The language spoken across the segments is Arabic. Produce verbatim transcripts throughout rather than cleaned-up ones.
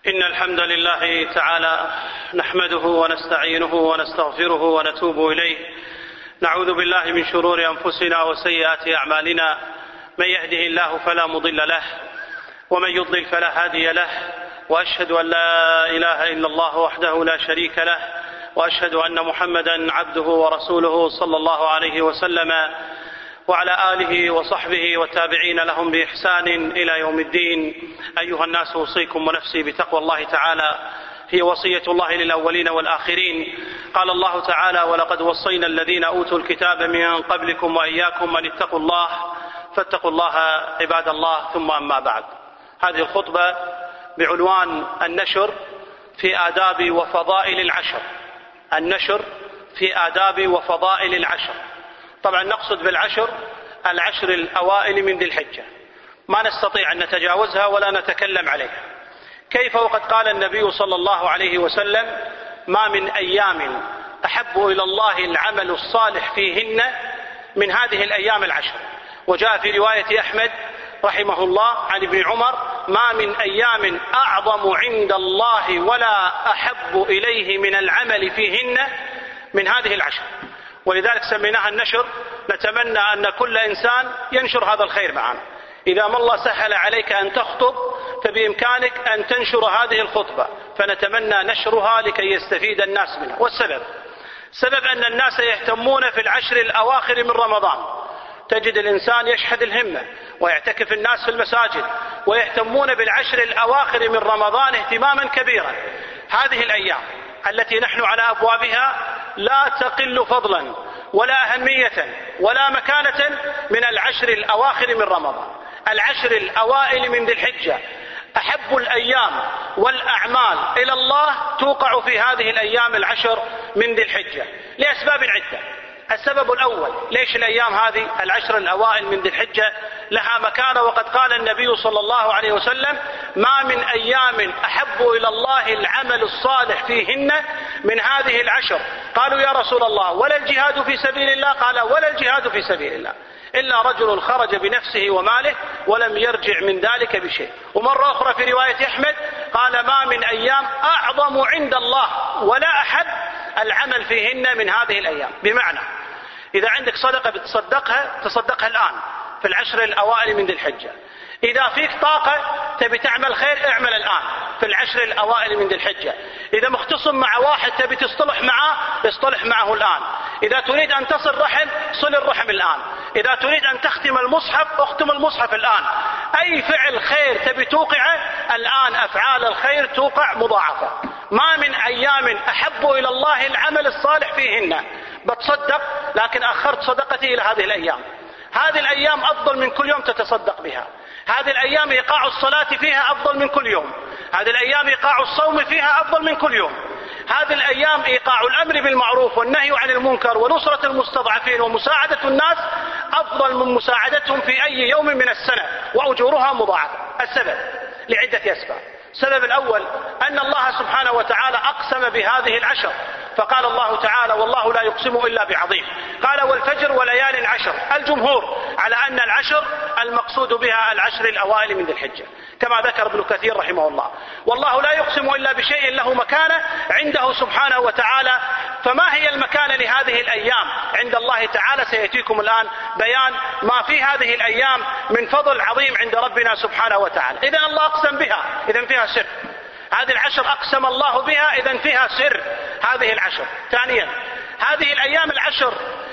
إن الحمد لله تعالى نحمده ونستعينه ونستغفره ونتوب إليه. نعوذ بالله من شرور أنفسنا وسيئات أعمالنا، من يهده الله فلا مضل له ومن يضلل فلا هادي له، وأشهد أن لا إله إلا الله وحده لا شريك له، وأشهد أن محمدا عبده ورسوله صلى الله عليه وسلم وعلى آله وصحبه والتابعين لهم بإحسان إلى يوم الدين. أيها الناس، أوصيكم ونفسي بتقوى الله تعالى، هي وصية الله للأولين والآخرين. قال الله تعالى: ولقد وصينا الذين أوتوا الكتاب من قبلكم وإياكم أن اتقوا الله فاتقوا الله عباد الله. ثم أما بعد، هذه الخطبة بعنوان النشر في آداب وفضائل العشر. النشر في آداب وفضائل العشر. طبعا نقصد بالعشر العشر الأوائل من ذي الحجة، ما نستطيع أن نتجاوزها ولا نتكلم عليها. كيف وقد قال النبي صلى الله عليه وسلم: ما من أيام أحب إلى الله العمل الصالح فيهن من هذه الأيام العشر. وجاء في رواية أحمد رحمه الله عن ابن عمر: ما من أيام أعظم عند الله ولا أحب إليه من العمل فيهن من هذه العشر. ولذلك سميناها النشر. نتمنى أن كل إنسان ينشر هذا الخير معنا. إذا ما الله سهل عليك أن تخطب فبإمكانك أن تنشر هذه الخطبة، فنتمنى نشرها لكي يستفيد الناس منها. والسبب سبب أن الناس يهتمون في العشر الأواخر من رمضان. تجد الإنسان يشحذ الهمة ويعتكف الناس في المساجد ويهتمون بالعشر الأواخر من رمضان اهتماما كبيرا. هذه الأيام التي نحن على أبوابها لا تقل فضلا ولا أهمية ولا مكانة من العشر الأواخر من رمضان. العشر الأوائل من ذي الحجة أحب الأيام والأعمال إلى الله توقع في هذه الأيام العشر من ذي الحجة لأسباب عدة. السبب الأول: ليش الأيام هذه العشر الأوائل من ذي الحجة لها مكانة؟ وقد قال النبي صلى الله عليه وسلم: ما من أيام أحب إلى الله العمل الصالح فيهن من هذه العشر. قالوا: يا رسول الله، ولا الجهاد في سبيل الله؟ قال: ولا الجهاد في سبيل الله إلا رجل خرج بنفسه وماله ولم يرجع من ذلك بشيء. ومرة أخرى في رواية أحمد قال: ما من أيام أعظم عند الله ولا أحب العمل فيهن من هذه الأيام. بمعنى إذا عندك صدقة بتصدقها تصدقها الآن في العشر الأوائل من ذي الحجة. إذا فيك طاقة تبي تعمل خير اعمل الآن في العشر الأوائل من ذي الحجة. إذا مختصم مع واحد تبي تصطلح معه اصطلح معه الآن. إذا تريد أن تصل رحم صل الرحم الآن. إذا تريد أن تختم المصحف اختم المصحف الآن. أي فعل خير تبي توقعه الآن، أفعال الخير توقع مضاعفة. ما من أيام أحب إلى الله العمل الصالح فيهن. بتصدق لكن أخرت صدقتي إلى هذه الأيام. هذه الأيام أفضل من كل يوم تتصدق بها. هذه الأيام إيقاع الصلاة فيها أفضل من كل يوم. هذه الأيام إيقاع الصوم فيها أفضل من كل يوم. هذه الأيام إيقاع الأمر بالمعروف والنهي عن المنكر ونصرة المستضعفين ومساعدة الناس أفضل من مساعدتهم في أي يوم من السنة، وأجورها مضاعفة. السبب لعدة أسباب. السبب الأول أن الله سبحانه وتعالى أقسم بهذه العشر، فقال الله تعالى: والله لا يقسم إلا بعظيم. قال: والفجر وليال عشر. الجمهور على أن العشر المقصود بها العشر الأوائل من ذي الحجة، كما ذكر ابن كثير رحمه الله. والله لا يقسم إلا بشيء له مكانة عنده سبحانه وتعالى. فما هي المكانة لهذه الأيام عند الله تعالى؟ سيأتيكم الآن بيان ما في هذه الأيام من فضل عظيم عند ربنا سبحانه وتعالى. إذن الله أقسم بها، إذن فيها سر. هذه العشر أقسم الله بها، إذن فيها سر هذه العشر. ثانيا، هذه الأيام العشر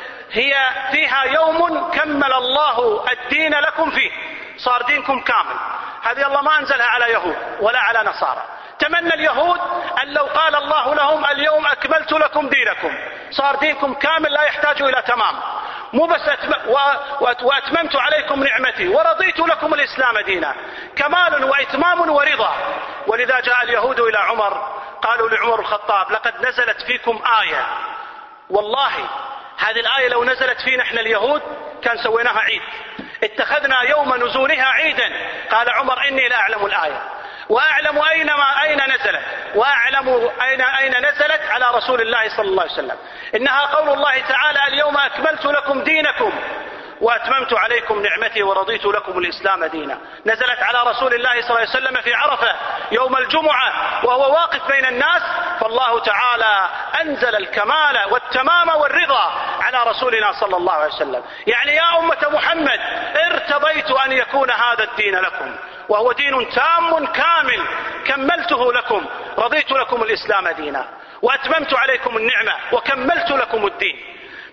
هي فيها يوم كمل الله الدين لكم فيه، صار دينكم كامل. هذه الله ما أنزلها على يهود ولا على نصارى. تمنى اليهود أن لو قال الله لهم: اليوم أكملت لكم دينكم، صار دينكم كامل لا يحتاج إلى تمام. مو بس أتم... و... وأتممت عليكم نعمتي ورضيت لكم الإسلام دينا. كمال وإتمام ورضا. ولذا جاء اليهود إلى عمر قالوا لعمر الخطاب: لقد نزلت فيكم آية، والله هذه الآية لو نزلت فينا احنا اليهود كان سويناها عيد، اتخذنا يوم نزولها عيدا. قال عمر: إني لا أعلم الآية وأعلم أين ما أين نزلت وأعلم أين أين نزلت على رسول الله صلى الله عليه وسلم. إنها قول الله تعالى: اليوم أكملت لكم دينكم وأتممت عليكم نعمتي ورضيت لكم الإسلام دينا. نزلت على رسول الله صلى الله عليه وسلم في عرفة يوم الجمعة وهو واقف بين الناس، فالله تعالى أنزل الكمال والتمام والرضا على رسولنا صلى الله عليه وسلم. يعني يا أمة محمد ارتضيت أن يكون هذا الدين لكم، وهو دين تام كامل كملته لكم، رضيت لكم الإسلام دينا وأتممت عليكم النعمة وكملت لكم الدين.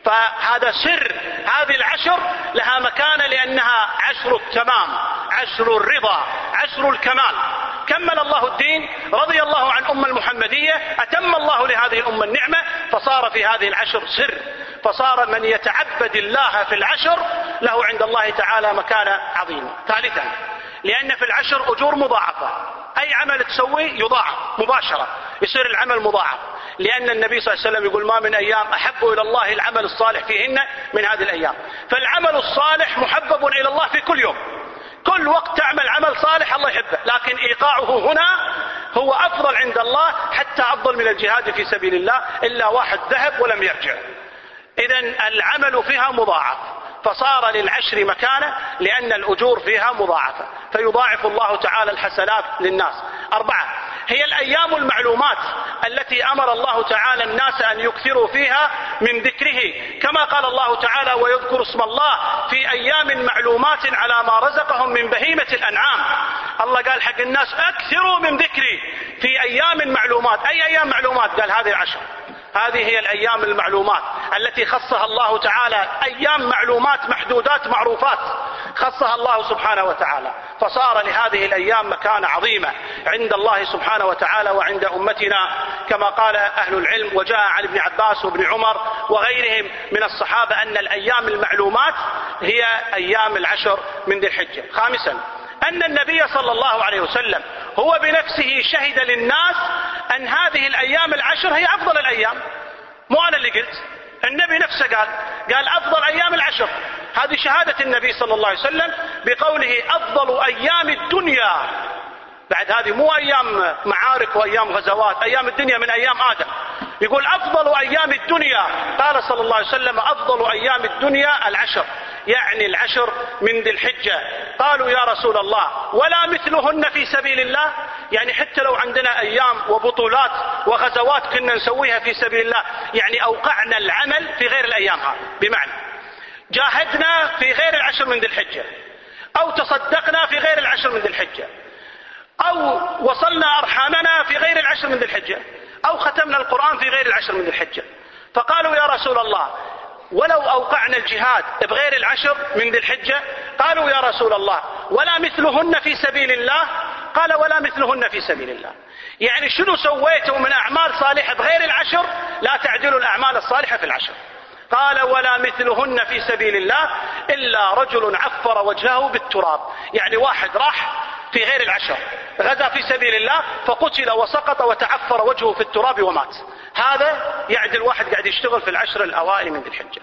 فهذا سر هذه العشر، لها مكانة لأنها عشر التمام، عشر الرضا، عشر الكمال. كمل الله الدين، رضي الله عن أمة المحمدية، أتم الله لهذه الأمة النعمة، فصار في هذه العشر سر، فصار من يتعبد الله في العشر له عند الله تعالى مكانة عظيمة. ثالثا، لأن في العشر أجور مضاعفة، أي عمل تسوي يضاعف مباشرة، يصير العمل مضاعف، لأن النبي صلى الله عليه وسلم يقول ما من أيام أحب إلى الله العمل الصالح فيهن من هذه الأيام. فالعمل الصالح محبب إلى الله في كل يوم، كل وقت تعمل عمل صالح الله يحبه، لكن إيقاعه هنا هو أفضل عند الله، حتى أفضل من الجهاد في سبيل الله، إلا واحد ذهب ولم يرجع. إذن العمل فيها مضاعف، فصار للعشر مكانة لأن الأجور فيها مضاعفة، فيضاعف الله تعالى الحسنات للناس. أربعة، هي الأيام المعلومات التي أمر الله تعالى الناس أن يكثروا فيها من ذكره، كما قال الله تعالى ويذكر اسم الله في أيام معلومات على ما رزقهم من بهيمة الأنعام. الله قال حق الناس أكثروا من ذكري في أيام معلومات. أي أيام معلومات؟ قال هذه العشر، هذه هي الأيام المعلومات التي خصها الله تعالى، أيام معلومات محدودات معروفات خصها الله سبحانه وتعالى، فصار لهذه الأيام مكانة عظيمة عند الله سبحانه وتعالى وعند أمتنا، كما قال أهل العلم وجاء عن ابن عباس وابن عمر وغيرهم من الصحابة أن الأيام المعلومات هي أيام العشر من ذي الحجة. خامسا، أن النبي صلى الله عليه وسلم هو بنفسه شهد للناس أن هذه الأيام العشر هي أفضل الأيام، مو أنا اللي قلت، النبي نفسه قال قال أفضل أيام العشر. هذه شهادة النبي صلى الله عليه وسلم بقوله أفضل أيام الدنيا. بعد هذه مو أيام معارك وأيام غزوات، أيام الدنيا من أيام آدم، يقول أفضل أيام الدنيا. قال صلى الله عليه وسلم أفضل أيام الدنيا العشر، يعني العشر من ذي الحجة. قالوا يا رسول الله ولا مثلهن في سبيل الله؟ يعني حتى لو عندنا أيام وبطولات وغزوات كنا نسويها في سبيل الله، يعني أوقعنا العمل في غير الأيام هذه، بمعنى جاهدنا في غير العشر من ذي الحجة، أو تصدقنا في غير العشر من ذي الحجة، أو وصلنا أرحامنا في غير العشر من ذي الحجة، أو ختمنا القرآن في غير العشر من ذي الحجة. فقالوا يا رسول الله ولو أوقعنا الجهاد بغير العشر من ذي الحجة؟ قالوا يا رسول الله ولا مثلهن في سبيل الله؟ قال ولا مثلهن في سبيل الله. يعني شنو سويتوا من أعمال صالحة بغير العشر لا تعدلوا الأعمال الصالحة في العشر. قال ولا مثلهن في سبيل الله إلا رجل عفر وجهه بالتراب، يعني واحد راح في غير العشر غزا في سبيل الله فقتل وسقط وتعفر وجهه في التراب ومات، هذا يعدل واحد قاعد يشتغل في العشر الأوائل من ذي الحجة.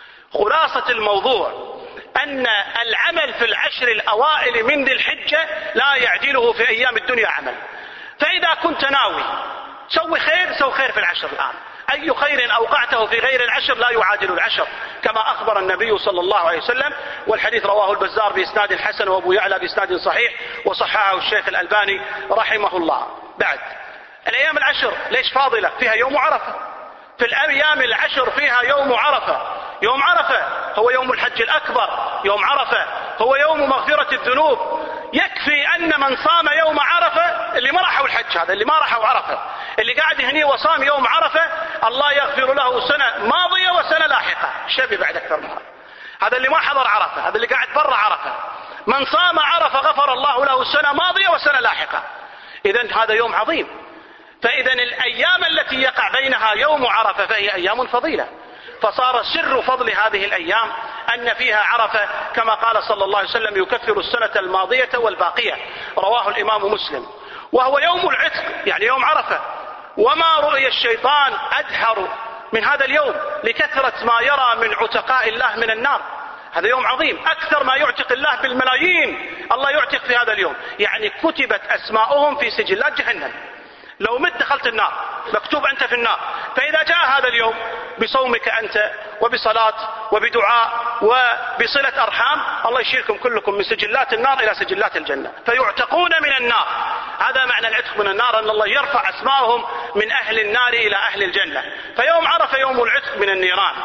خلاصة الموضوع أن العمل في العشر الأوائل من ذي الحجة لا يعدله في أيام الدنيا عمل. فإذا كنت ناوي سوي خير، سوي خير في العشر الآن، أي خير أوقعته في غير العشر لا يعادل العشر، كما أخبر النبي صلى الله عليه وسلم، والحديث رواه البزار بإسناد حسن وأبو يعلى بإسناد صحيح وصححه الشيخ الألباني رحمه الله. بعد الأيام العشر ليش فاضلة؟ فيها يوم عرفة، في الأيام العشر فيها يوم عرفة. يوم عرفة هو يوم الحج الأكبر، يوم عرفة هو يوم مغفرة الذنوب. يكفي أن من صام يوم عرفة، اللي ما راحوا الحج هذا، اللي ما راحوا عرفة، اللي قاعد هني وصام يوم عرفة الله يغفر له سنة ماضية وسنة لاحقة، شبي بعد أكثر من هذا. هذا اللي ما حضر عرفة، هذا اللي قاعد برا عرفة. من صام عرفة غفر الله له سنة ماضية وسنة لاحقة. إذن هذا يوم عظيم. فإذن الأيام التي يقع بينها يوم عرفة فهي أيام فضيلة. فصار سر فضل هذه الأيام أن فيها عرفة، كما قال صلى الله عليه وسلم يكفر السنة الماضية والباقية، رواه الإمام مسلم. وهو يوم العتق، يعني يوم عرفة. وما رؤي الشيطان أدهر من هذا اليوم لكثرة ما يرى من عتقاء الله من النار. هذا يوم عظيم، أكثر ما يعتق الله بالملايين الله يعتق في هذا اليوم، يعني كتبت أسماؤهم في سجلات جهنم. لو مت دخلت النار، مكتوب أنت في النار. فإذا جاء هذا اليوم بصومك أنت وبصلاة وبدعاء وبصلة أرحام، الله يشيلكم كلكم من سجلات النار إلى سجلات الجنة، فيعتقون من النار. هذا معنى العتق من النار، أن الله يرفع أسماءهم من أهل النار إلى أهل الجنة. فيوم عرفة يوم العتق من النيران.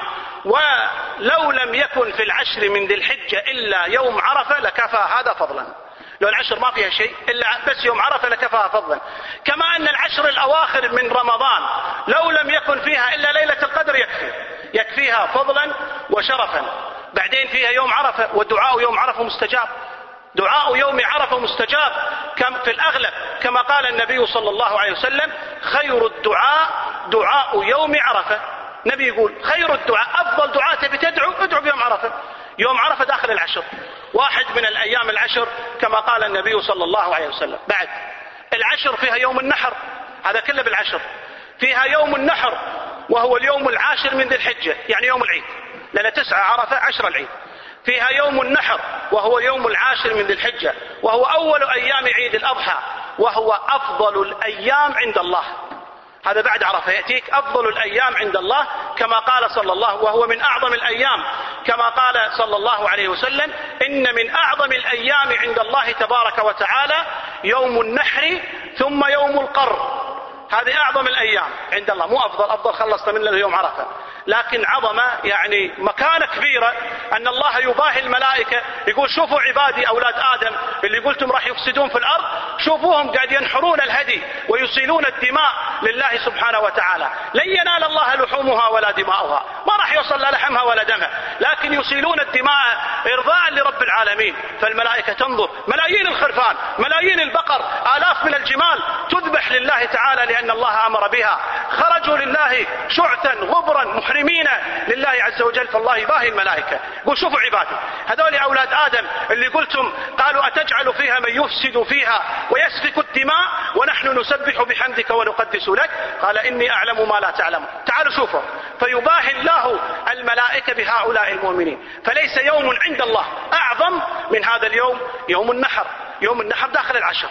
ولو لم يكن في العشر من ذي الحجة إلا يوم عرفة لكفى هذا فضلا. لو العشر ما فيها شيء إلا بس يوم عرفة لكفاها فضلا. كما أن العشر الأواخر من رمضان لو لم يكن فيها إلا ليلة القدر يكفي يكفيها فضلا وشرفا. بعدين فيها يوم عرفة، والدعاء يوم عرفة مستجاب، دعاء يوم عرفة مستجاب كم في الأغلب، كما قال النبي صلى الله عليه وسلم: خير الدعاء دعاء يوم عرفة. نبي يقول خير الدعاء، أفضل دعاء تبي تدعو ادعو بيوم عرفة. يوم عرفة داخل العشر، واحد من الأيام العشر كما قال النبي صلى الله عليه وسلم. بعد العشر فيها يوم النحر، هذا كله بالعشر. فيها يوم النحر وهو اليوم العاشر من ذي الحجة، يعني يوم العيد، لأن تسعة عرفة عشر العيد. فيها يوم النحر وهو يوم العاشر من ذي الحجة، وهو أول أيام عيد الأضحى، وهو أفضل الأيام عند الله. هذا بعد عرفة يأتيك أفضل الأيام عند الله، كما قال صلى الله، وهو من أعظم الأيام، كما قال صلى الله عليه وسلم: إن من أعظم الأيام عند الله تبارك وتعالى يوم النحر ثم يوم القر. هذه أعظم الأيام عند الله، مو أفضل، أفضل خلصت منه يوم عرفة، لكن عظمة يعني مكانة كبيرة، أن الله يباهي الملائكة يقول: شوفوا عبادي أولاد آدم اللي قلتم راح يفسدون في الأرض، شوفوهم قاعد ينحرون الهدي ويسيلون الدماء لله سبحانه وتعالى. لن ينال الله لحومها ولا دماؤها، ما راح يوصل لا لحمها ولا دمها، لكن يسيلون الدماء إرضاء لرب العالمين. فالملائكة تنظر، ملايين الخرفان، ملايين البقر، آلاف من الجمال تذبح لله تعالى لأن الله أمر بها. خرجوا لله شعثا غبرا محرمين لله عز وجل، فالله يباهي الملائكة يقول: شوفوا عبادي هذول أولاد آدم اللي قلتم قالوا أتجعل فيها من يفسد فيها ويسفك الدماء ونحن نسبح بحمدك ونقدس لك، قال: إني أعلم ما لا تعلم. تعالوا شوفوا. فيباهي الله الملائكة بهؤلاء المؤمنين. فليس يوم عند الله أعظم من هذا اليوم، يوم النحر. يوم النحر داخل العشر،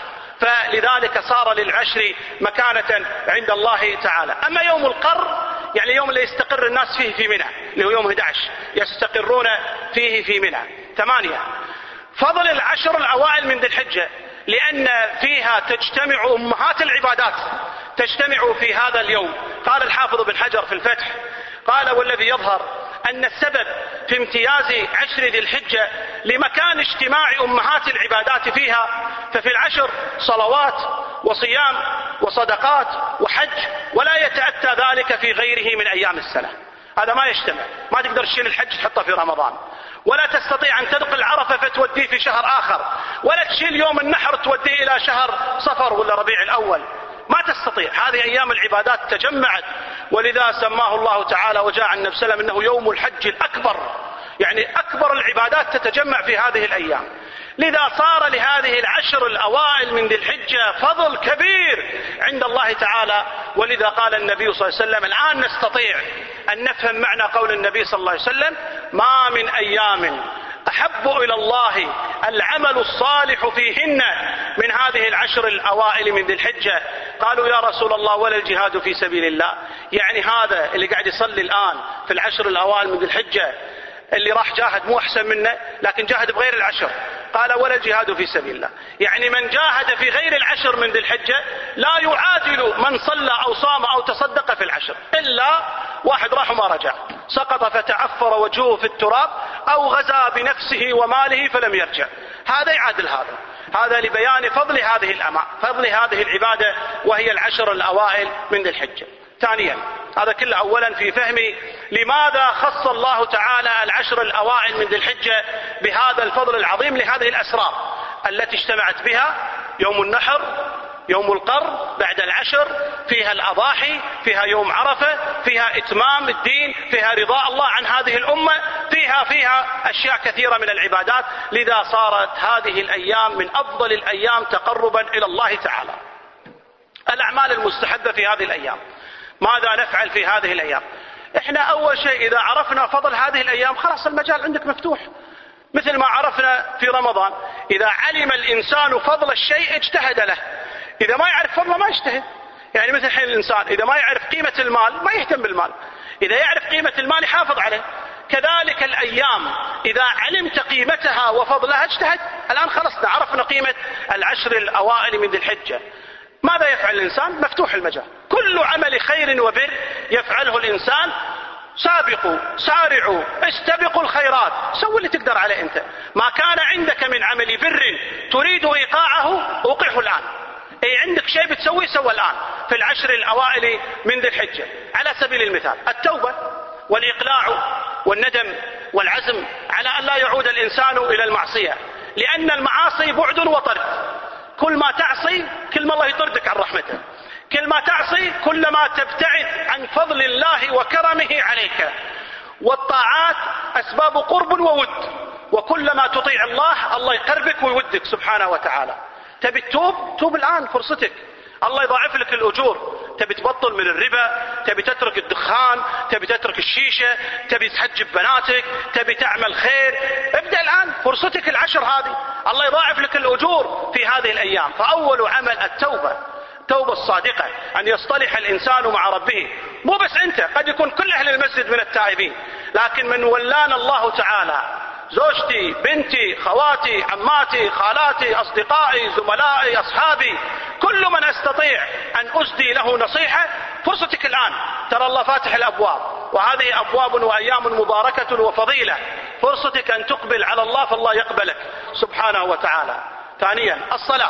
فلذلك صار للعشر مكانة عند الله تعالى. أما يوم القر يعني يوم اللي يستقر الناس فيه في منى، اللي هو يوم أحد عشر يستقرون فيه في منى. ثمانية، فضل العشر الأوائل من ذي الحجة، لأن فيها تجتمع أمهات العبادات، تجتمع في هذا اليوم. قال الحافظ بن حجر في الفتح، قال: والذي يظهر أن السبب في امتياز عشر ذي الحجة لمكان اجتماع أمهات العبادات فيها، ففي العشر صلوات وصيام وصدقات وحج، ولا يتأتى ذلك في غيره من أيام السنة. هذا ما يجتمع، ما تقدر تشيل الحج تحطه في رمضان، ولا تستطيع أن تنقل عرفة فتوديه في شهر آخر، ولا تشيل يوم النحر توديه إلى شهر صفر ولا ربيع الأول، ما تستطيع. هذه أيام العبادات تجمعت، ولذا سماه الله تعالى وجاء عن النبي صلى الله عليه وسلم أنه يوم الحج الأكبر، يعني أكبر العبادات تتجمع في هذه الأيام. لذا صار لهذه العشر الأوائل من ذي الحجة فضل كبير عند الله تعالى. ولذا قال النبي صلى الله عليه وسلم: الآن نستطيع أن نفهم معنى قول النبي صلى الله عليه وسلم: ما من أيام أحب إلى الله العمل الصالح فيهن من هذه العشر الأوائل من ذي الحجة. قالوا: يا رسول الله ولا الجهاد في سبيل الله؟ يعني هذا اللي قاعد يصلي الآن في العشر الأوائل من ذي الحجة اللي راح جاهد مو أحسن منه، لكن جاهد بغير العشر. قال: ولا الجهاد في سبيل الله، يعني من جاهد في غير العشر من ذي الحجة لا يعادل من صلى أو صام أو تصدق في العشر، إلا واحد راح وما رجع، سقط فتعفر وجهه في التراب، أو غزا بنفسه وماله فلم يرجع، هذا يعادل هذا. هذا لبيان فضل هذه الأمة، فضل هذه العبادة، وهي العشر الأوائل من ذي الحجة. ثانيا، هذا كله أولا في فهم لماذا خص الله تعالى العشر الأوائل من ذي الحجة بهذا الفضل العظيم لهذه الأسرار التي اجتمعت بها يوم النحر، يوم القر، بعد العشر فيها الأضاحي، فيها يوم عرفة، فيها إتمام الدين، فيها رضاء الله عن هذه الأمة، فيها فيها أشياء كثيرة من العبادات. لذا صارت هذه الأيام من أفضل الأيام تقربا إلى الله تعالى. الأعمال المستحبة في هذه الأيام، ماذا نفعل في هذه الأيام؟ إحنا أول شيء إذا عرفنا فضل هذه الأيام خلاص المجال عندك مفتوح، مثل ما عرفنا في رمضان. إذا علم الإنسان فضل الشيء اجتهد له، إذا ما يعرف فضله ما يجتهد. يعني مثل الحين الإنسان إذا ما يعرف قيمة المال ما يهتم بالمال، إذا يعرف قيمة المال يحافظ عليه. كذلك الأيام إذا علمت قيمتها وفضلها اجتهد. الآن خلصنا عرفنا قيمة العشر الأوائل من ذي الحجة، ماذا يفعل الإنسان؟ مفتوح المجال، كل عمل خير وبر يفعله الإنسان سابقوا سارعوا استبقوا الخيرات، سووا اللي تقدر عليه أنت. ما كان عندك من عمل بر تريد إيقاعه أوقعه الآن. أي عندك شيء بتسويه سوى الآن في العشر الأوائل من ذي الحجة. على سبيل المثال التوبة والإقلاع والندم والعزم على أن لا يعود الإنسان إلى المعصية، لأن المعاصي بعد وطرد. كل ما تعصي كل ما الله يطردك عن رحمته، كل ما تعصي كل ما تبتعد عن فضل الله وكرمه عليك. والطاعات أسباب قرب وود، وكلما تطيع الله الله يقربك ويودك سبحانه وتعالى. تبي تتوب؟ توب الآن فرصتك، الله يضاعف لك الأجور. تبي تبطل من الربا، تبي تترك الدخان، تبي تترك الشيشة، تبي تحجب بناتك، تبي تعمل خير، ابدأ الآن فرصتك العشر هذه، الله يضاعف لك الأجور في هذه الأيام. فأول عمل التوبة، التوبة الصادقة، أن يصطلح الإنسان مع ربه. مو بس أنت، قد يكون كل أهل المسجد من التائبين، لكن من ولانا الله تعالى، زوجتي، بنتي، خواتي، عماتي، خالاتي، أصدقائي، زملائي، أصحابي، كل من أستطيع أن أسدي له نصيحة، فرصتك الآن. ترى الله فاتح الأبواب، وهذه أبواب وأيام مباركة وفضيلة، فرصتك أن تقبل على الله فالله يقبلك سبحانه وتعالى. ثانيا الصلاة،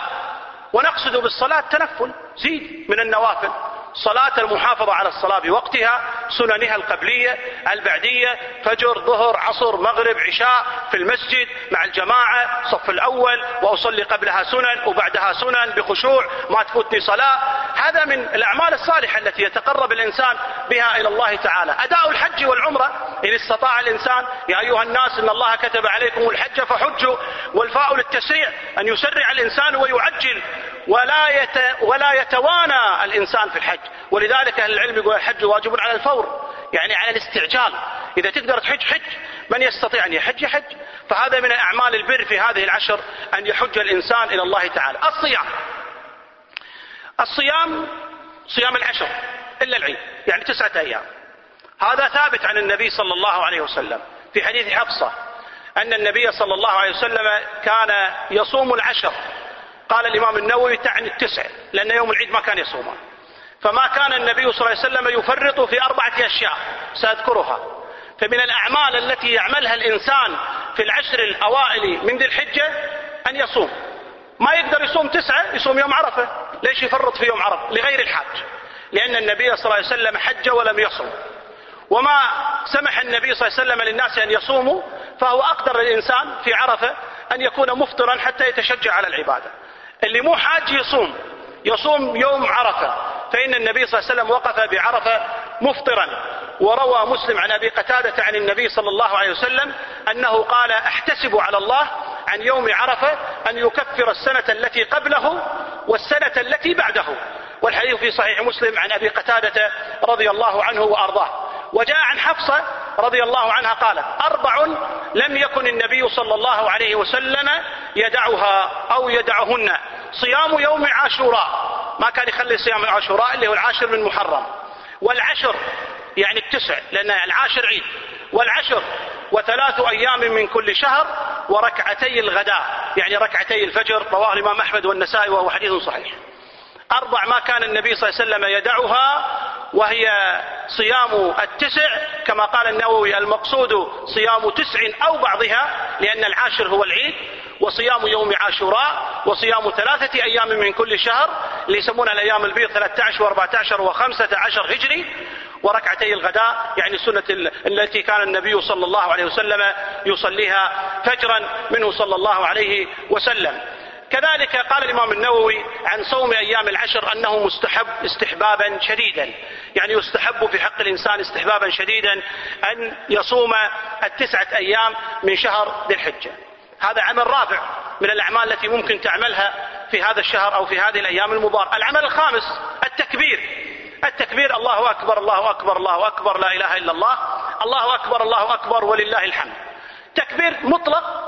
ونقصد بالصلاة تنفل، زيد من النوافل. صلاة المحافظة على الصلاة بوقتها، سننها القبلية البعدية، فجر ظهر عصر مغرب عشاء في المسجد مع الجماعة صف الأول، وأصلي قبلها سنن وبعدها سنن بخشوع، ما تفوتني صلاة. هذا من الأعمال الصالحة التي يتقرب الإنسان بها إلى الله تعالى. أداء الحج والعمرة إن استطاع الإنسان، يا أيها الناس إن الله كتب عليكم الحج فحجوا، والفاء للتسريع، أن يسرع الإنسان ويعجل ولا يت ولا يتوانى الإنسان في الحج. ولذلك أهل العلم يقول الحج واجب على الفور، يعني على الاستعجال. إذا تقدر تحج حج، من يستطيع أن يحج يحج. فهذا من أعمال البر في هذه العشر، أن يحج الإنسان إلى الله تعالى. الصيام، الصيام صيام العشر إلا العيد، يعني تسعة أيام. هذا ثابت عن النبي صلى الله عليه وسلم في حديث حفصة أن النبي صلى الله عليه وسلم كان يصوم العشر. قال الإمام النووي تعني التسع، لأن يوم العيد ما كان يصومه. فما كان النبي صلى الله عليه وسلم يفرط في أربعة أشياء سأذكرها. فمن الأعمال التي يعملها الإنسان في العشر الأوائل من ذي الحجة أن يصوم. ما يقدر يصوم تسعة، يصوم يوم عرفة. ليش يفرط في يوم عرفة؟ لغير الحاج، لأن النبي صلى الله عليه وسلم حج ولم يصوم، وما سمح النبي صلى الله عليه وسلم للناس أن يصوموا، فهو أقدر الإنسان في عرفة أن يكون مفطرا حتى يتشجع على العبادة. اللي مو حاج يصوم يصوم يوم عرفة، فإن النبي صلى الله عليه وسلم وقف بعرفة مفطرا. وروى مسلم عن أبي قتادة عن النبي صلى الله عليه وسلم أنه قال احتسب على الله عن يوم عرفة أن يكفر السنة التي قبله والسنة التي بعده. والحديث في صحيح مسلم عن أبي قتادة رضي الله عنه وأرضاه. وجاء عن حفصة رضي الله عنها قالت أربع لم يكن النبي صلى الله عليه وسلم يدعها أو يدعهن: صيام يوم عاشوراء، ما كان يخلي صيام عاشوراء اللي هو العاشر من محرم، والعشر يعني التسع لأن العاشر عيد، والعشر وثلاث أيام من كل شهر، وركعتي الغداء يعني ركعتي الفجر، رواه الإمام أحمد والنسائي وهو حديث صحيح. أربع ما كان النبي صلى الله عليه وسلم يدعها، وهي صيام التسع كما قال النووي المقصود صيام تسع أو بعضها، لأن العاشر هو العيد، وصيام يوم عاشوراء، وصيام ثلاثة أيام من كل شهر اللي يسمونها الأيام البيض ثلاثة عشر وأربعة عشر وخمسة عشر هجري، وركعتي الغداء يعني سنة التي كان النبي صلى الله عليه وسلم يصليها فجرا منه صلى الله عليه وسلم. كذلك قال الإمام النووي عن صوم أيام العشر أنه مستحب استحبابا شديدا، يعني يستحب في حق الإنسان استحبابا شديدا أن يصوم التسعة أيام من شهر ذي الحجة. هذا عمل رابع من الأعمال التي ممكن تعملها في هذا الشهر أو في هذه الأيام المباركة. العمل الخامس التكبير. التكبير الله أكبر الله أكبر الله أكبر لا إله إلا الله، الله أكبر الله أكبر ولله الحمد. تكبير مطلق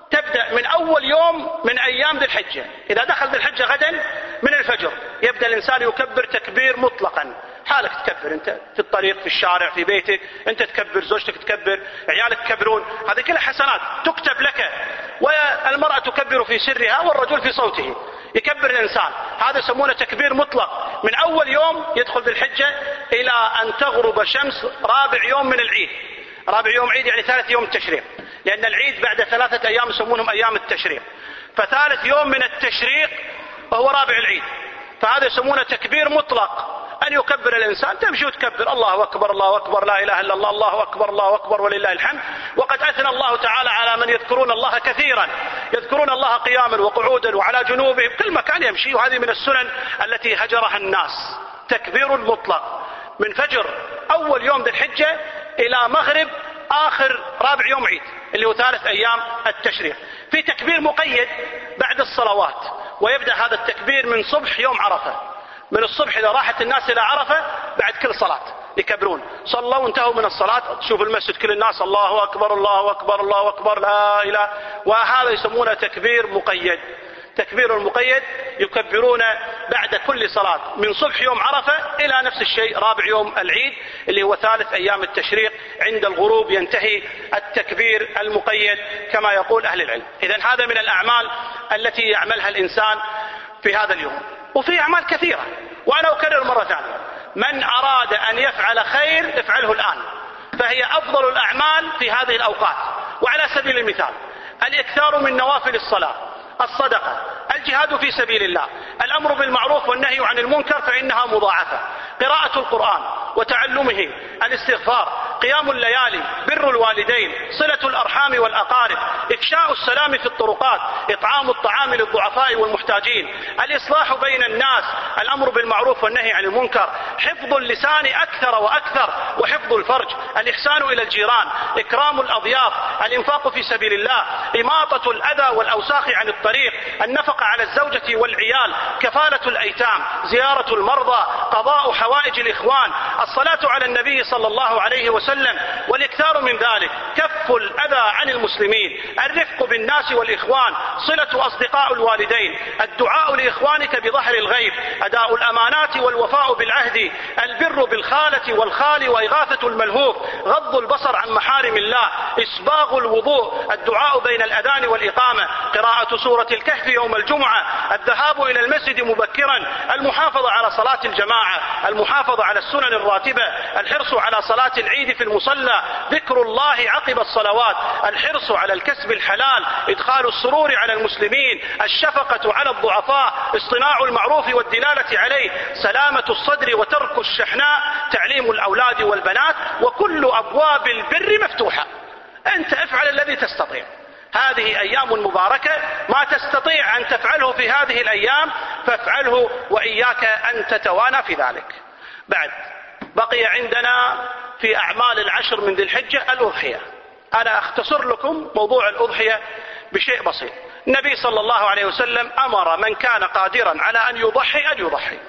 تبدأ من أول يوم من أيام ذي الحجة. إذا دخل ذي الحجة غدا من الفجر يبدأ الإنسان يكبر تكبير مطلقا. حالك تكبر أنت في الطريق، في الشارع، في بيتك، أنت تكبر، زوجتك تكبر، عيالك يكبرون، هذه كلها حسنات تكتب لك. والمرأة تكبر في سرها والرجل في صوته، يكبر الإنسان. هذا يسمونه تكبير مطلق من أول يوم يدخل ذي الحجة إلى أن تغرب شمس رابع يوم من العيد. رابع يوم عيد يعني ثالث يوم التشريق، لأن العيد بعد ثلاثة أيام يسمونهم أيام التشريق، فثالث يوم من التشريق وهو رابع العيد. فهذا يسمونه تكبير مطلق، أن يكبر الإنسان، تمشي وتكبر الله أكبر الله أكبر لا إله إلا الله الله أكبر الله أكبر ولله الحمد. وقد أثنى الله تعالى على من يذكرون الله كثيرا، يذكرون الله قياما وقعودا وعلى جنوبهم، كل مكان يمشي. وهذه من السنن التي هجرها الناس. تكبير مطلق من فجر أول يوم ذي الحجة إلى مغرب آخر رابع يوم عيد اللي هو ثالث أيام التشريق. في تكبير مقيد بعد الصلوات، ويبدأ هذا التكبير من صبح يوم عرفة. من الصبح إذا راحت الناس إلى عرفة بعد كل صلاة يكبرون، صلوا وانتهوا من الصلاة تشوف المسجد كل الناس الله أكبر الله أكبر الله أكبر لا إله. وهذا يسمونه تكبير مقيد. تكبير المقيد يكبرون بعد كل صلاة من صبح يوم عرفة إلى نفس الشيء رابع يوم العيد اللي هو ثالث أيام التشريق. عند الغروب ينتهي التكبير المقيد كما يقول أهل العلم. إذن هذا من الأعمال التي يعملها الإنسان في هذا اليوم. وفي أعمال كثيرة، وأنا أكرر مرة ثانية، من أراد أن يفعل خير افعله الآن، فهي أفضل الأعمال في هذه الأوقات. وعلى سبيل المثال الإكثار من نوافل الصلاة، الصدقة، الجهاد في سبيل الله، الأمر بالمعروف والنهي عن المنكر فإنها مضاعفة، قراءة القرآن وتعلمه، الاستغفار، قيام الليالي، بر الوالدين، صلة الأرحام والأقارب، إفشاء السلام في الطرقات، إطعام الطعام للضعفاء والمحتاجين، الإصلاح بين الناس، الأمر بالمعروف والنهي عن المنكر، حفظ اللسان أكثر وأكثر وحفظ الفرج، الإحسان إلى الجيران، إكرام الأضياف، الإنفاق في سبيل الله، إماطة الأذى والأوساخ عن الطريق، النفقة على الزوجة والعيال، كفالة الأيتام، زيارة المرضى، قضاء حوائج الإخوان، الصلاة على النبي صلى الله عليه وسلم، والإكثار من ذلك، كف الأذى عن المسلمين، الرفق بالناس والإخوان، صلة أصدقاء الوالدين، الدعاء لإخوانك بظهر الغيب، أداء الأمانات والوفاء بالعهد، البر بالخالة والخال وإغاثة الملهوف، غض البصر عن محارم الله، إسباغ الوضوء، الدعاء بين الأذان والإقامة، قراءة سورة الكهف يوم الجمعة، الذهاب إلى المسجد مبكرا، المحافظة على صلاة الجماعة، المحافظة على السنن الراتبة، الحرص على صلاة العيد في المصلى، ذكر الله عقب الصلوات، الحرص على الكسب الحلال، إدخال السرور على المسلمين، الشفقة على الضعفاء، اصطناع المعروف والدلالة عليه، سلامة الصدر وترك الشحناء، تعليم الأولاد والبنات، وكل أبواب البر مفتوحة. أنت افعل الذي تستطيع. هذه أيام مباركة، ما تستطيع أن تفعله في هذه الأيام فافعله، وإياك أن تتوانى في ذلك. بعد بقي عندنا في أعمال العشر من ذي الحجة الأضحية. أنا أختصر لكم موضوع الأضحية بشيء بسيط. النبي صلى الله عليه وسلم أمر من كان قادرا على أن يضحي أن يضحي.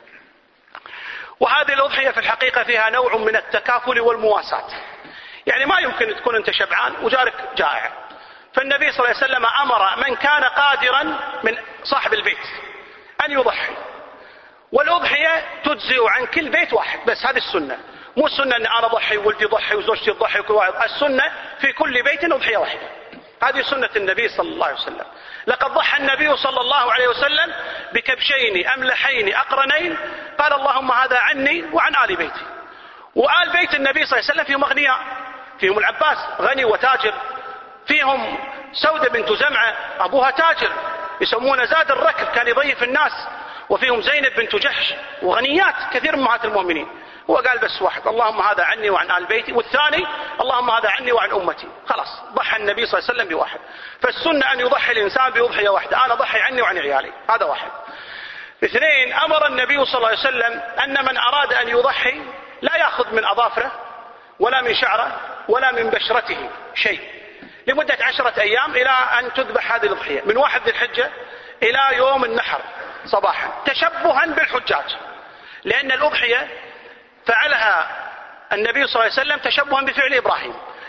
وهذه الأضحية في الحقيقة فيها نوع من التكافل والمواساة. يعني ما يمكن تكون أنت شبعان وجارك جائع، فالنبي صلى الله عليه وسلم أمر من كان قادرا من صاحب البيت أن يضحي. والأضحية تجزئ عن كل بيت واحد، بس هذه السنة. مو السنة أن أنا أضحي وولدي يضحي وزوجتي تضحي وكل واحد. السنة في كل بيت أضحية واحدة. هذه سنة النبي صلى الله عليه وسلم. لقد ضحى النبي صلى الله عليه وسلم بكبشين أملحين أقرنين، قال اللهم هذا عني وعن آل بيتي. وآل بيت النبي صلى الله عليه وسلم فيهم أغنياء، فيهم العباس غني وتاجر، فيهم سودة بنت زمعة أبوها تاجر يسمونه زاد الركب كان يضيف الناس، وفيهم زينب بنت جحش وغنيات كثير من أمهات المؤمنين. هو قال بس واحد اللهم هذا عني وعن آل بيتي، والثاني اللهم هذا عني وعن أمتي. خلاص ضحى النبي صلى الله عليه وسلم بواحد. فالسنة أن يضحي الإنسان بأضحية واحدة، أنا ضحي عني وعن عيالي، هذا واحد. اثنين، أمر النبي صلى الله عليه وسلم أن من أراد أن يضحي لا يأخذ من أظافره ولا من شعره ولا من بشرته شيء لمدة عشرة أيام إلى أن تذبح هذه الأضحية، من واحد ذي الحجة إلى يوم النحر صباحا، تشبها بالحجاج. لأن الأضحية فعلها النبي صلى الله عليه وسلم تشبها بفعل إبراهيم.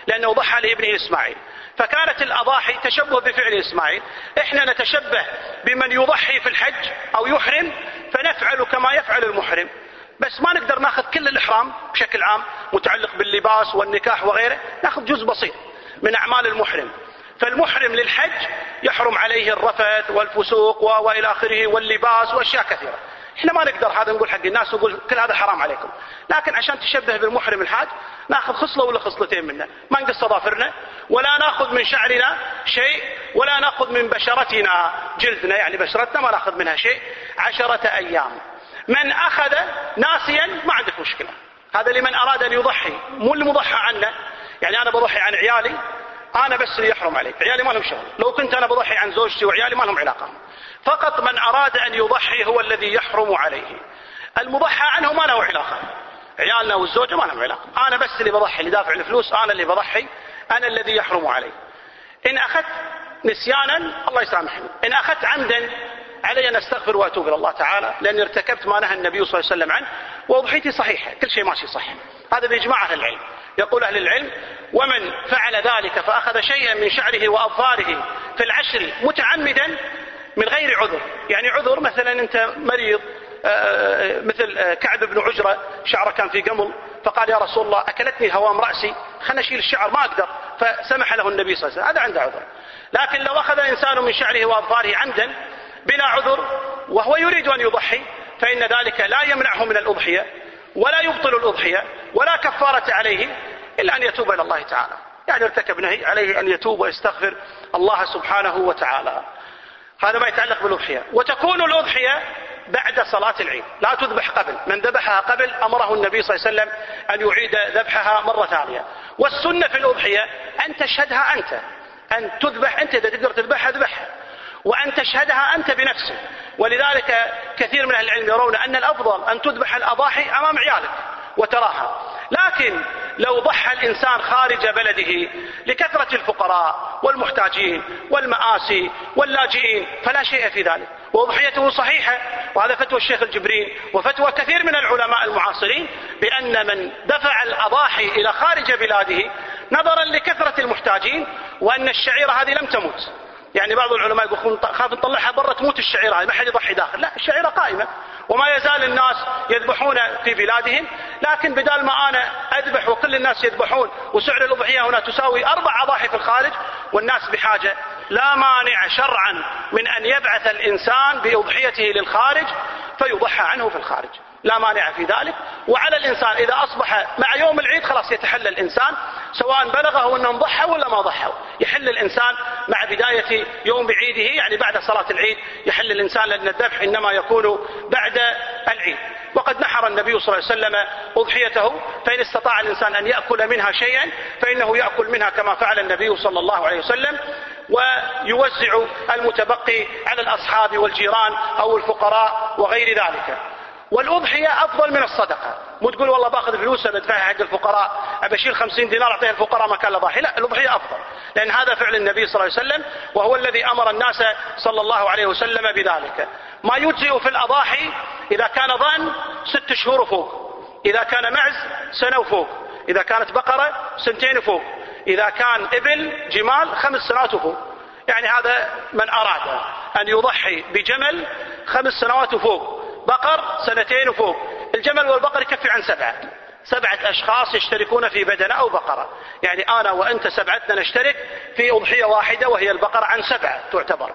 لأنه ضحى لابنه إسماعيل، فكانت الأضاحي تشبه بفعل إسماعيل. إحنا نتشبه بمن يضحي في الحج أو يحرم فنفعل كما يفعل المحرم، بس ما نقدر ناخذ كل الإحرام بشكل عام متعلق باللباس والنكاح وغيره، ناخذ جزء بسيط من أعمال المحرم. فالمحرم للحج يحرم عليه الرفث والفسوق وإلى آخره واللباس وأشياء كثيرة. احنا ما نقدر هذا نقول حق الناس ونقول كل هذا حرام عليكم، لكن عشان تشبه بالمحرم الحاج ناخذ خصلة ولا خصلتين منه، ما نقص اظافرنا ولا ناخذ من شعرنا شيء ولا ناخذ من بشرتنا جلدنا، يعني بشرتنا ما ناخذ منها شيء عشرة أيام. من أخذ ناسيا ما عندك مشكلة، هذا لمن أراد أن يضحي، مو المضحى عنه. يعني أنا بضحي عن عيالي، أنا بس اللي يحرم علي، عيالي ما لهم شغل. لو كنت أنا بضحي عن زوجتي وعيالي ما لهم علاقة، فقط من أراد أن يضحي هو الذي يحرم عليه. المضحى عنه ما له علاقة، عيالنا والزوجة ما لهم علاقة، أنا بس اللي بضحي، اللي دافع الفلوس أنا اللي بضحي، أنا الذي يحرم علي. إن أخذت نسيانا الله يسامحني، إن أخذت عمدا علي أن أستغفر وأتوب إلى الله تعالى، لأني ارتكبت ما نهى النبي صلى الله عليه وسلم عنه وأضحيتي صحيحة، كل شيء ماشي صح. هذا بإجماع أهل العلم. يقول أهل العلم: ومن فعل ذلك فأخذ شيئا من شعره وأظفاره في العشر متعمدا من غير عذر، يعني عذر مثلا أنت مريض مثل كعب بن عجرة شعره كان في قمل، فقال: يا رسول الله أكلتني هوام رأسي، خلنا أشيل الشعر ما أقدر، فسمح له النبي صلى الله عليه وسلم، هذا عنده عذر. لكن لو أخذ إنسان من شعره وأظفاره عمدا بلا عذر وهو يريد أن يضحي فإن ذلك لا يمنعه من الأضحية ولا يبطل الأضحية ولا كفارة عليه إلا أن يتوب إلى الله تعالى، يعني ارتكب نهي عليه أن يتوب ويستغفر الله سبحانه وتعالى. هذا ما يتعلق بالأضحية. وتكون الأضحية بعد صلاة العيد، لا تذبح قبل، من ذبحها قبل أمره النبي صلى الله عليه وسلم أن يعيد ذبحها مرة ثانية. والسنة في الأضحية أن تشهدها أنت، أن تذبح أنت، إذا تقدر تذبحها ذبحها، وأن تشهدها أنت بنفسك. ولذلك كثير من أهل العلم يرون أن الأفضل أن تذبح الأضاحي أمام عيالك وتراها، لكن لو ضحى الإنسان خارج بلده لكثرة الفقراء والمحتاجين والمآسي واللاجئين فلا شيء في ذلك، وأضحيته صحيحة. وهذا فتوى الشيخ الجبرين وفتوى كثير من العلماء المعاصرين بأن من دفع الأضاحي إلى خارج بلاده نظرا لكثرة المحتاجين وأن الشعيرة هذه لم تموت، يعني بعض العلماء يقولون خاف نطلعها برا تموت الشعيرة هذه، ما حد يضحي داخل، لا، الشعيرة قائمة وما يزال الناس يذبحون في بلادهم، لكن بدال ما أنا أذبح وكل الناس يذبحون وسعر الأضحية هنا تساوي أربع أضاحي في الخارج والناس بحاجة، لا مانع شرعا من أن يبعث الإنسان بأضحيته للخارج فيضحى عنه في الخارج، لا مانع في ذلك. وعلى الإنسان إذا أصبح مع يوم العيد خلاص يتحلل الإنسان، سواء بلغه أنهم ضحوا ولا ما ضحوا، يحل الإنسان مع بداية يوم عيده، يعني بعد صلاة العيد يحل الإنسان، لأن الذبح إنما يكون بعد العيد. وقد نحر النبي صلى الله عليه وسلم أضحيته، فإن استطاع الإنسان أن يأكل منها شيئا فإنه يأكل منها كما فعل النبي صلى الله عليه وسلم، ويوزع المتبقي على الأصحاب والجيران أو الفقراء وغير ذلك. والأضحية أفضل من الصدقة، مو تقول والله باخذ فلوس بدفعها حق الفقراء، أبشيل خمسين دينار أعطيها الفقراء مكان الأضحية، لا، الأضحية أفضل، لأن هذا فعل النبي صلى الله عليه وسلم وهو الذي أمر الناس صلى الله عليه وسلم بذلك. ما يجزئ في الأضاحي إذا كان ضأن ست شهور وفوق، إذا كان معز سنة وفوق، إذا كانت بقرة سنتين وفوق، إذا كان إبل جمال خمس سنوات وفوق. يعني هذا من أراد أن يضحي بجمل خمس سنوات وفوق، بقر سنتين وفوق. الجمل والبقر يكفي عن سبعة، سبعة أشخاص يشتركون في بدنة أو بقرة، يعني أنا وأنت سبعتنا نشترك في أضحية واحدة وهي البقرة، عن سبعة تعتبر.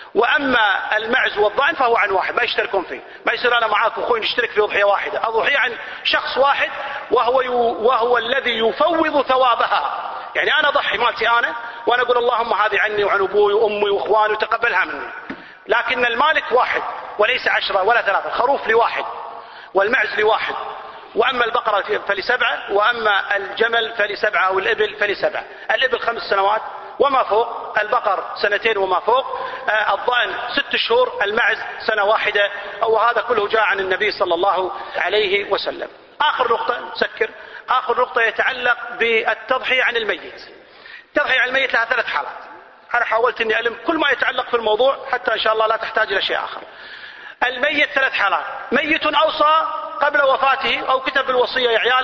وأما المعز والضأن فهو عن واحد، ما يشتركون فيه، ما يصير أنا معاك وأخوي نشترك في أضحية واحدة، أضحية عن شخص واحد وهو, وهو الذي يفوض ثوابها. يعني أنا أضحي مالتي أنا وأنا أقول اللهم هذه عني وعن أبوي وأمي وإخواني وتقبلها مني، لكن المالك واحد وليس عشرة ولا ثلاثة، الخروف لواحد والمعز لواحد، وأما البقرة فلسبعة، وأما الجمل فلسبعة أو الإبل فلسبعة. الإبل خمس سنوات وما فوق، البقر سنتين وما فوق، الضأن ست شهور، المعز سنة واحدة، أو هذا كله جاء عن النبي صلى الله عليه وسلم. آخر نقطة نسكر، آخر نقطة يتعلق بالتضحية عن الميت. التضحية عن الميت لها ثلاث حالات، أنا حاولت أني ألم كل ما يتعلق في الموضوع حتى إن شاء الله لا تحتاج إلى شيء آخر. الميت ثلاث حالات: ميت أوصى قبل وفاته أو كتب بالوصية يا عيالي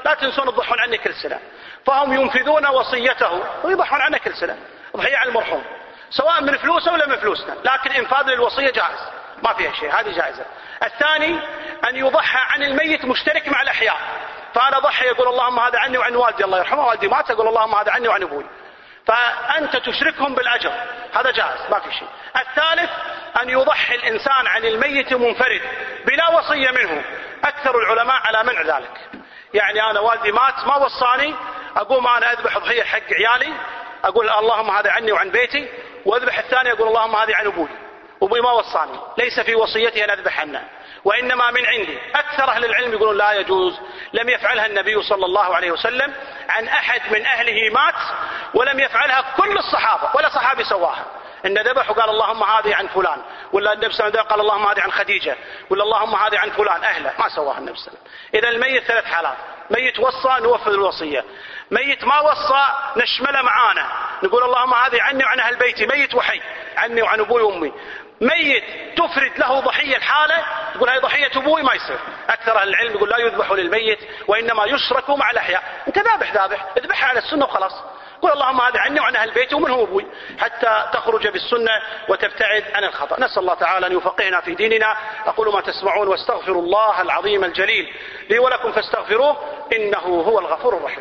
لا تنسون تضحون عني كل سنة، فهم ينفذون وصيته ويضحون عنه كل سنة ضحية على المرحوم، سواء من فلوسه ولا من فلوسنا، لكن إنفاذ للوصية جائز ما فيها شيء، هذه جائزة. الثاني أن يضحى عن الميت مشترك مع الأحياء، فأنا ضحي يقول اللهم هذا عني وعن والدي الله يرحمه، والدي مات أقول اللهم هذا عني وعن أبوي، فأنت تشركهم بالأجر، هذا جائز ما في شيء. الثالث أن يضحي الإنسان عن الميت منفرد بلا وصية منه، أكثر العلماء على منع ذلك. يعني أنا والدي مات ما وصاني، أقوم أنا أذبح ضحية حق عيالي أقول اللهم هذا عني وعن بيتي، وأذبح الثاني أقول اللهم هذا عن أبوي، أبوي ما وصاني، ليس في وصيتي أن أذبح عنه وإنما من عندي. أكثر أهل العلم يقولون لا يجوز، لم يفعلها النبي صلى الله عليه وسلم عن أحد من أهله مات، ولم يفعلها كل الصحابة ولا صحابي سواها، إن ذبح وقال اللهم هذه عن فلان، ولا النبي صلى الله عليه وسلم قال اللهم هذه عن خديجة، ولا اللهم هذه عن فلان، أهله ما سواها النبي صلى الله عليه وسلم. إذا الميت ثلاث حالات: ميت وصى نوفذ الوصية، ميت ما وصى نشمله معانا نقول اللهم هذه عني وعن أهل بيتي، ميت وحي عني وعن أبوي وأمي. ميت تفرد له ضحية الحالة تقول هاي ضحية أبوي، ما يصير. أكثر أهل العلم يقول لا يذبح للميت وإنما يشرك مع الأحياء. أنت ذابح ذابح اذبحها على السنة وخلاص، قل اللهم هذا عني وعن أهل بيتي ومنهم أبوي، حتى تخرج بالسنة وتبتعد عن الخطأ. نسأل الله تعالى أن يفقهنا في ديننا. أقول ما تسمعون واستغفر الله العظيم الجليل لي ولكم فاستغفروه إنه هو الغفور الرحيم.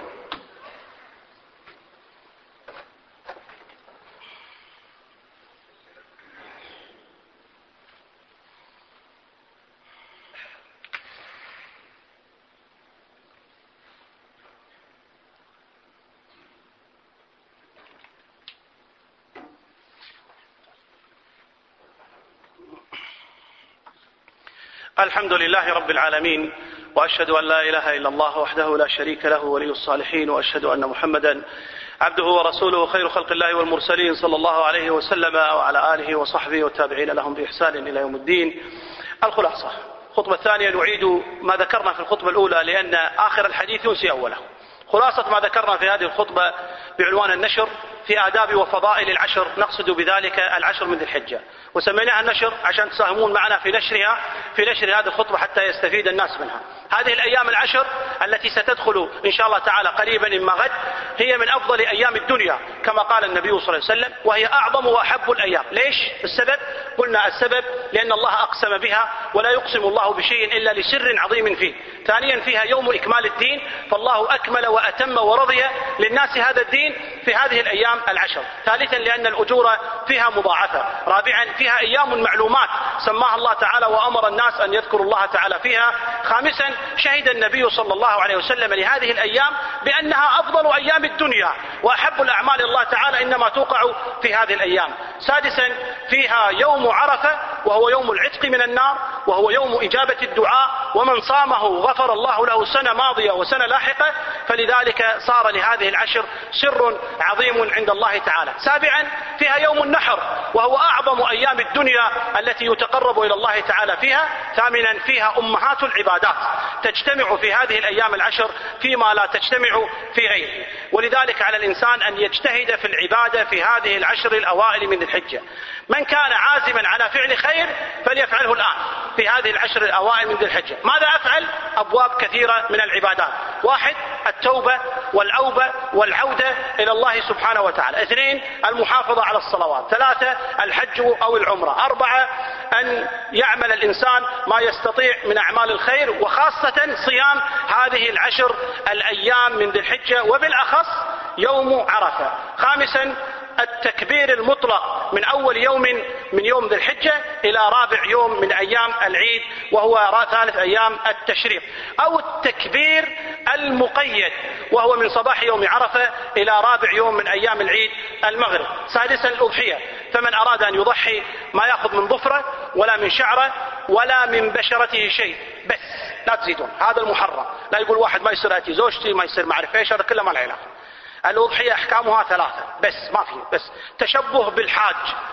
الحمد لله رب العالمين، وأشهد أن لا إله إلا الله وحده لا شريك له ولي الصالحين، وأشهد أن محمدا عبده ورسوله خير خلق الله والمرسلين صلى الله عليه وسلم وعلى آله وصحبه والتابعين لهم بإحسان إلى يوم الدين. الخلاصة، الخطبة الثانية نعيد ما ذكرنا في الخطبة الأولى لأن آخر الحديث ينسي أوله. خلاصة ما ذكرنا في هذه الخطبة بعنوان النشر في آداب وفضائل العشر، نقصد بذلك العشر من ذي الحجة، وسميناها النشر عشان تساهمون معنا في نشرها في نشر هذه الخطبة حتى يستفيد الناس منها. هذه الأيام العشر التي ستدخل إن شاء الله تعالى قريبا إما غد هي من أفضل أيام الدنيا كما قال النبي صلى الله عليه وسلم، وهي أعظم وأحب الأيام. ليش؟ السبب؟ قلنا السبب لأن الله أقسم بها، ولا يقسم الله بشيء إلا لسر عظيم فيه. ثانيا فيها يوم إكمال الدين، فالله أكمل وأتم ورضي للناس هذا الدين في هذه الأيام العشر. ثالثا لأن الأجور فيها مضاعفة. رابعا فيها أيام معلومات سماها الله تعالى وأمر الناس أن يذكروا الله تعالى فيها. خامسا شهد النبي صلى الله عليه وسلم لهذه الأيام بأنها أفضل أيام الدنيا وأحب الأعمال الله تعالى إنما توقع في هذه الأيام. سادسا فيها يوم عرفة وهو يوم العتق من النار، وهو يوم إجابة الدعاء، ومن صامه غفر الله له سنة ماضية وسنة لاحقة، فلذلك صار لهذه العشر سر عظيم عند الله تعالى. سابعا فيها يوم النحر وهو أعظم أيام الدنيا التي يتقرب إلى الله تعالى فيها. ثامنا فيها أمهات العبادات تجتمع في هذه الأيام العشر فيما لا تجتمع في غيره، ولذلك على الإنسان أن يجتهد في العبادة في هذه العشر الأوائل من الحجة. من كان عازما على فعل خير فليفعله الآن في هذه العشر الأوائل من ذي الحجة. ماذا أفعل؟ أبواب كثيرة من العبادات. واحد التوبة والأوبة والعودة إلى الله سبحانه وتعالى. اثنين المحافظة على الصلوات. ثلاثة الحج أو العمرة. أربعة أن يعمل الإنسان ما يستطيع من أعمال الخير، وخاصة صيام هذه العشر الأيام من ذي الحجة وبالأخص يوم عرفة. خامسا التكبير المطلق من أول يوم من يوم ذي الحجة إلى رابع يوم من أيام العيد وهو ثالث أيام التشريق، أو التكبير المقيد وهو من صباح يوم عرفة إلى رابع يوم من أيام العيد المغرب. سادسا الأضحية، فمن أراد أن يضحي ما يأخذ من ظفره ولا من شعره ولا من بشرته شيء، بس لا تزيدون، هذا المحرم. لا يقول واحد ما يصير أتي زوجتي ما يصير معرف ايش، هذا كله ما له علاقة. الأضحية أحكامها ثلاثة بس، ما في بس تشبه بالحاج،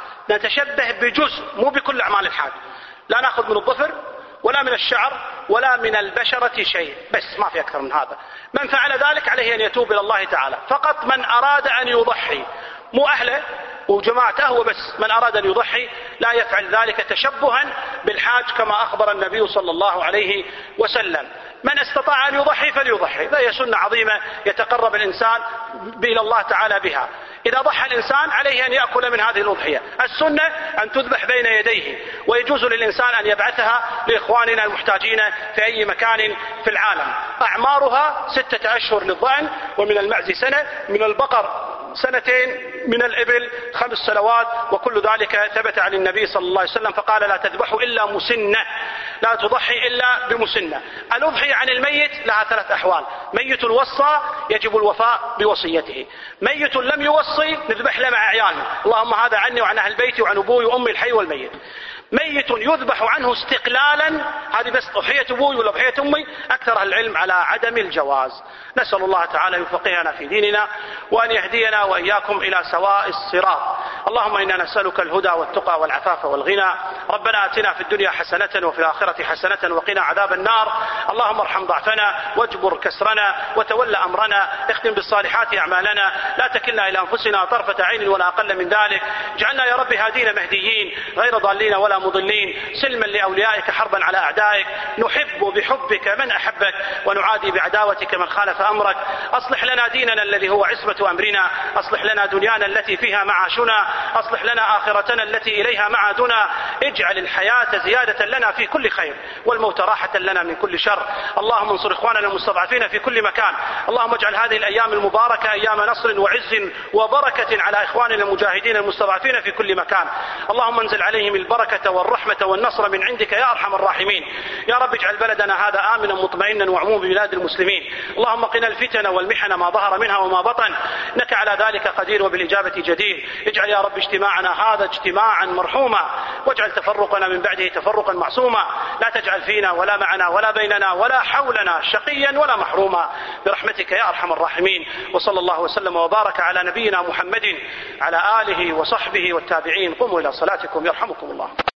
نتشبه بجزء مو بكل أعمال الحاج. لا نأخذ من الظفر ولا من الشعر ولا من البشرة شيء، بس ما في أكثر من هذا. من فعل ذلك عليه أن يتوب إلى الله تعالى. فقط من أراد أن يضحي، مو أهله وجماعته هو بس، من أراد أن يضحي لا يفعل ذلك تشبها بالحاج كما أخبر النبي صلى الله عليه وسلم. من استطاع أن يضحي فليضحي، فهي سنة عظيمة يتقرب الإنسان إلى الله تعالى بها. إذا ضحى الإنسان عليه أن يأكل من هذه الأضحية. السنة أن تذبح بين يديه، ويجوز للإنسان أن يبعثها لإخواننا المحتاجين في أي مكان في العالم. أعمارها ستة أشهر للضأن، ومن المعز سنة، من البقر سنتين، من الإبل خمس سنوات، وكل ذلك ثبت عن النبي صلى الله عليه وسلم فقال لا تذبحوا إلا مسنة، لا تضحي إلا بمسنة. الأضحية عن الميت لها ثلاث أحوال: ميت وصى يجب الوفاء بوصيته، ميت لم يوصي نذبح له مع عيالنا، اللهم هذا عني وعن أهل بيتي وعن أبوي وأمي الحي والميت. ميت يذبح عنه استقلالا، هذه بس أضحية أبوي ولا أضحية أمي، أكثر العلم على عدم الجواز. نسأل الله تعالى يفقهنا في ديننا وأن يهدينا وإياكم إلى سواء الصراط. اللهم إنا نسألك الهدى والتقى والعفاف والغنى. ربنا آتنا في الدنيا حسنة وفي الآخرة حسنة وقنا عذاب النار. اللهم ارحم ضعفنا واجبر كسرنا وتول أمرنا، اختم بالصالحات أعمالنا، لا تكلنا إلى أنفسنا طرفة عين ولا أقل من ذلك. اجعلنا يا رب هادين مهديين غير ضالين ولا مضلين، سلما لأوليائك حربا على أعدائك. نحب بحبك من أحبك ونعادي بعداوتك من خالف أمرك. أصلح لنا ديننا الذي هو عصمة أمرنا، أصلح لنا دنيانا التي فيها معاشنا، أصلح لنا آخرتنا التي إليها معادنا. اجعل الحياة زيادة لنا في كل خير والموت راحة لنا من كل شر. اللهم انصر إخواننا المستضعفين في كل مكان. اللهم اجعل هذه الأيام المباركة أيام نصر وعز وبركة على إخواننا المجاهدين المستضعفين في كل مكان. اللهم انزل عليهم البركة والرحمة والنصر من عندك يا أرحم الراحمين. يا رب اجعل بلدنا هذا آمنا مطمئنا وعموم بلاد المسلمين. اللهم قنا الفتن والمحن ما ظهر منها وما بطن، إنك على ذلك قدير وبالإجابة جدير. اجعل يا رب اجتماعنا هذا اجتماعا مرحوما، واجعل تفرقنا من بعده تفرقا معصوما. لا تجعل فينا ولا معنا ولا بيننا ولا حولنا شقيا ولا محروما برحمتك يا أرحم الراحمين. وصلى الله وسلم وبارك على نبينا محمد على آله وصحبه والتابعين. قوموا إلى صلاتكم يرحمكم الله.